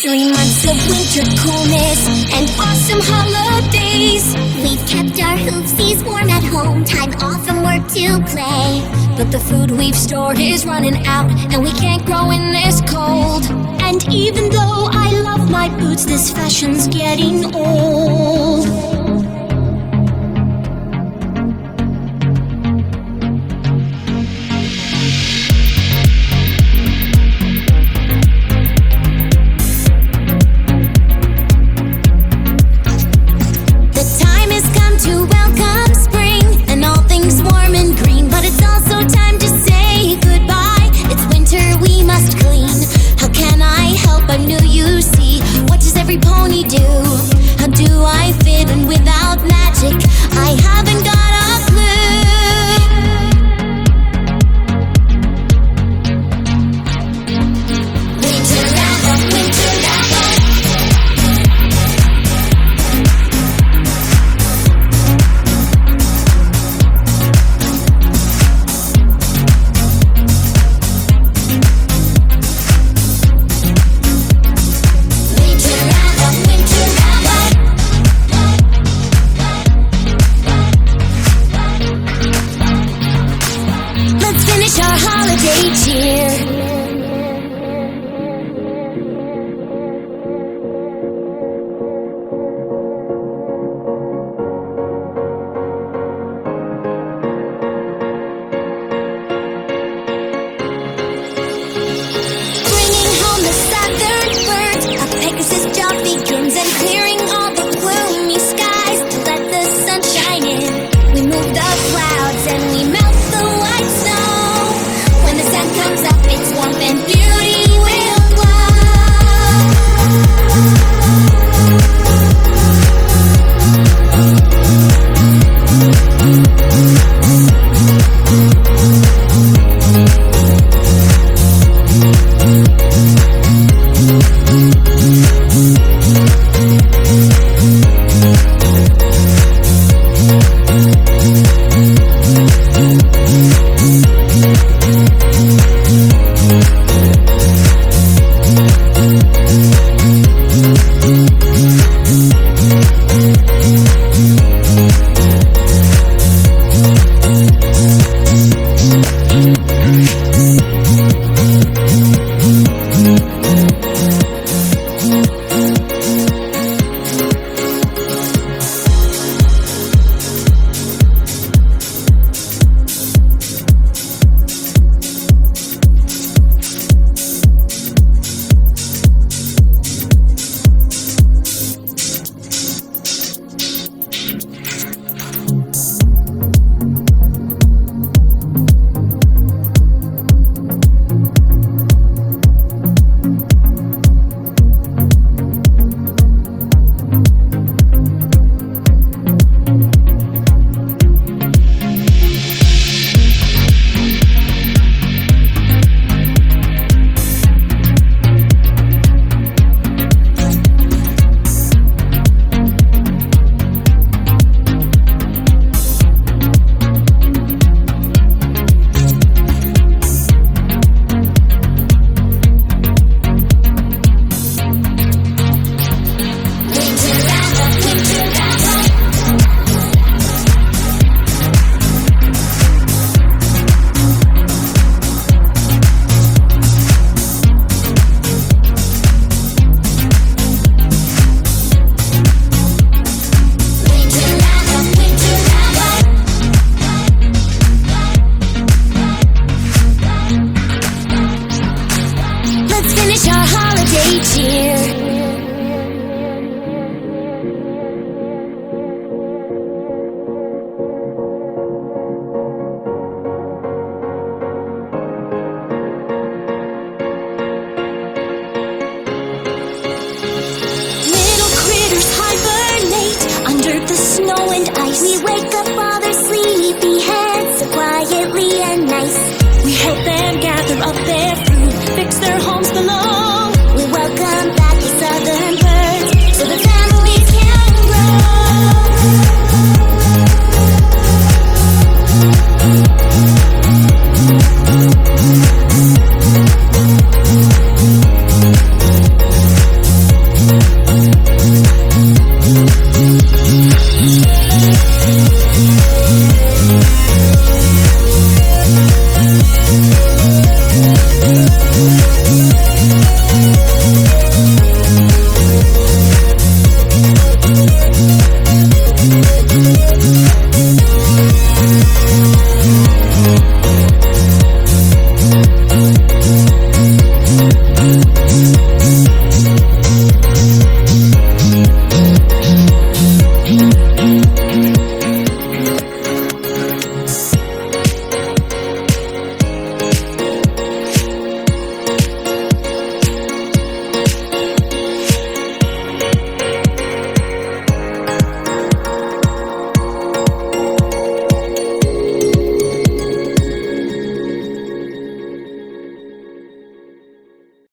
3 months of winter coolness and awesome holidays. We've kept our hoofsies warm at home, time off from work to play. But the food we've stored is running out, and we can't grow in this cold. And even though I love my boots, this fashion's getting old. Our holiday cheer. Bringing home the southern birds, a Pegasus job begins, and clearing all the gloomy skies to let the sun shine in. We move the clouds and we melt the white snow. When the sun comes up, it's warm and beauty will snow and ice. We